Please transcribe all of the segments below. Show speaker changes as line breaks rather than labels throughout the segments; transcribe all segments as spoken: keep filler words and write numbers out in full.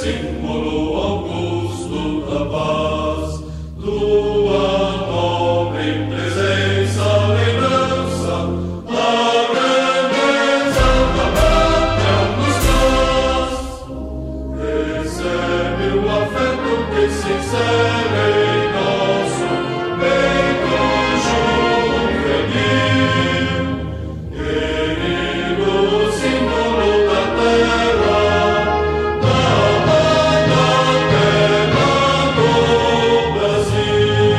símbolo augusto da paz, tua nobre presença, lembrança, a grandeza da pátria nos traz. Recebe o afeto que se insere em nosso peito juvenil, querido símbolo da terra, da amada terra do Brasil.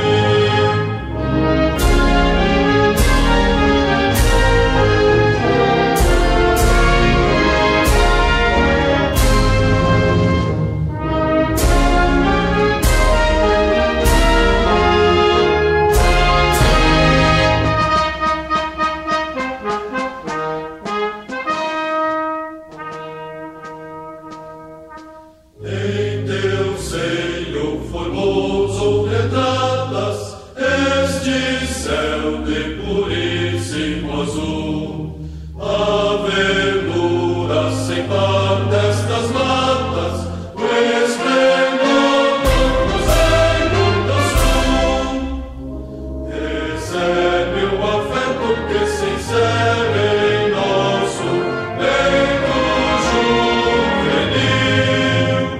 Em teu seio formoso retratas este céu de puríssimo azul, a verdura sem par destas matas, o esplendor do cruzeiro do sul. Recebe o afeto que se insere em nosso peito juvenil,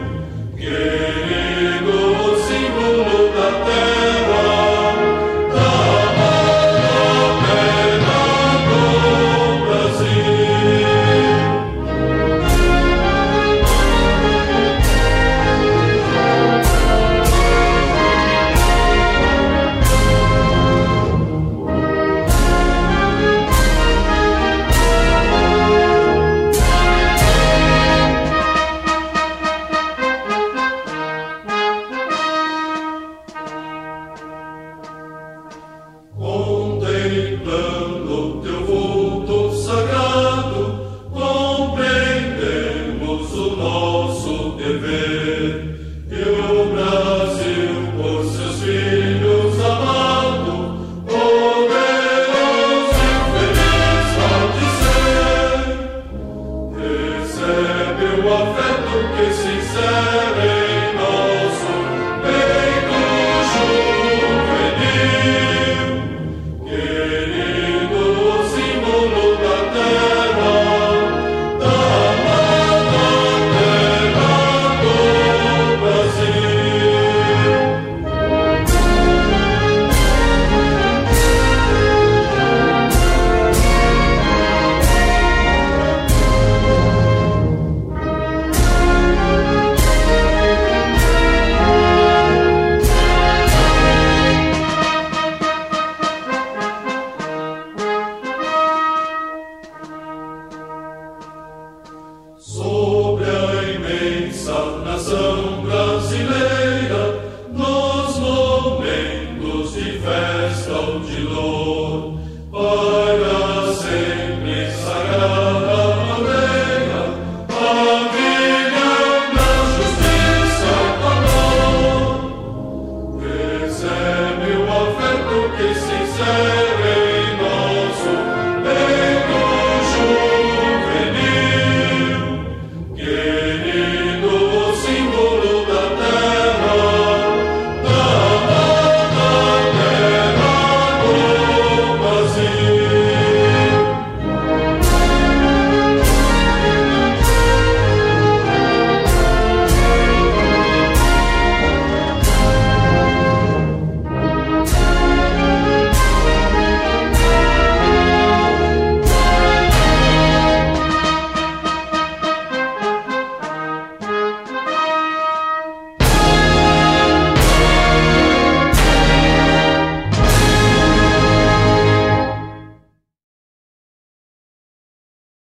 querido símbolo da terra, da amada terra do Brasil. Contemplando teu vulto sagrado, compreendemos o nosso dever, e o Brasil, por seus filhos amado, poderoso e feliz há de ser. Recebe o afeto que se insere